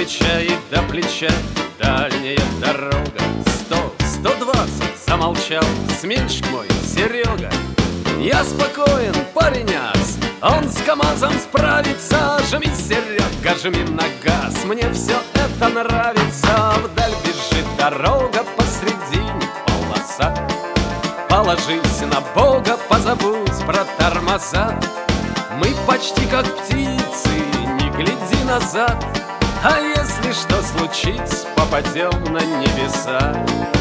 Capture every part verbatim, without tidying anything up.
плеча и до плеча дальняя дорога. Сто, сто двадцать, замолчал сменщик мой Серега. Я спокоен, пареняц, он с КамАЗом справится. Жми, Серега, жми на газ, мне все это нравится. Вдаль бежит дорога, посредине полоса. Положись на Бога, позабудь про тормоза. Мы почти как птицы, не гляди назад. А если что случится, попадем на небеса.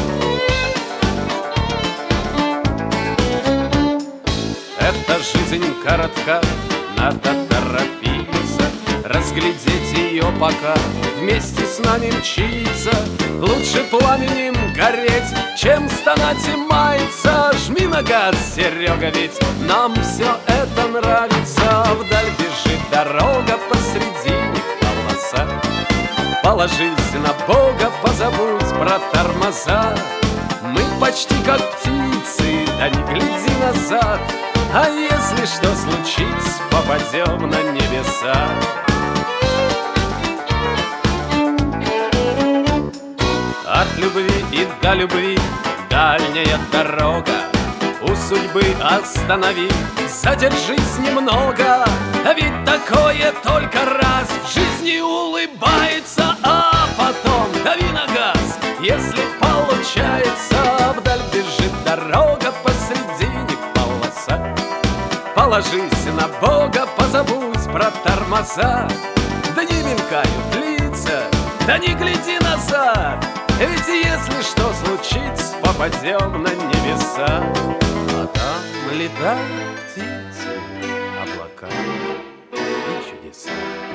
Эта жизнь коротка, надо торопиться, разглядеть ее пока вместе с нами мчится. Лучше пламенем гореть, чем стонать и маяться. Жми на газ, Серега, ведь нам все это нравится. Вдаль бежит дорога, посредине полоса. Положись на Бога, позабудь про тормоза. Мы почти как птицы, да не гляди назад. А если что случится, попадем на небеса. От любви и до любви дальняя дорога. У судьбы останови, задержись немного. А ведь такое только раз в жизни улыбается. А потом дави на газ, если получается. Вдаль бежит дорога, посредине полоса. Положись на Бога, позабудь про тормоза. Да не мелькают лица, да не гляди назад. Ведь если что случится, попадем на небеса. А там летают птицы, облака и чудеса.